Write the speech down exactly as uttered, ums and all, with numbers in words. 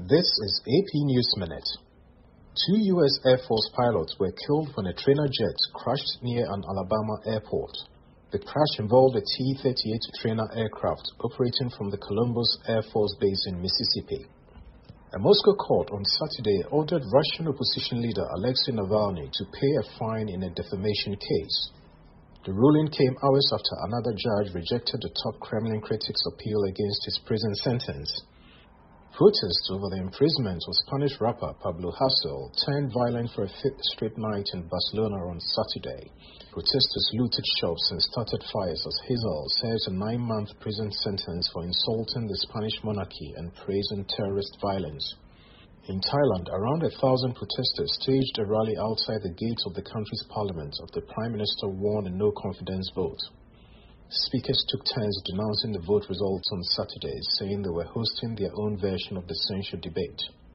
This is A P News Minute. Two U S Air Force pilots were killed when a trainer jet crashed near an Alabama airport. The crash involved a T thirty-eight trainer aircraft operating from the Columbus Air Force Base in Mississippi. A Moscow court on Saturday ordered Russian opposition leader Alexei Navalny to pay a fine in a defamation case. The ruling came hours after another judge rejected the top Kremlin critic's appeal against his prison sentence. Protests over the imprisonment of Spanish rapper Pablo Hasél turned violent for a fifth straight night in Barcelona on Saturday. Protesters looted shops and started fires as Hasél serves a nine-month prison sentence for insulting the Spanish monarchy and praising terrorist violence. In Thailand, around a thousand protesters staged a rally outside the gates of the country's parliament after the Prime Minister won a no-confidence vote. Speakers took turns denouncing the vote results on Saturday, saying they were hosting their own version of the censure debate.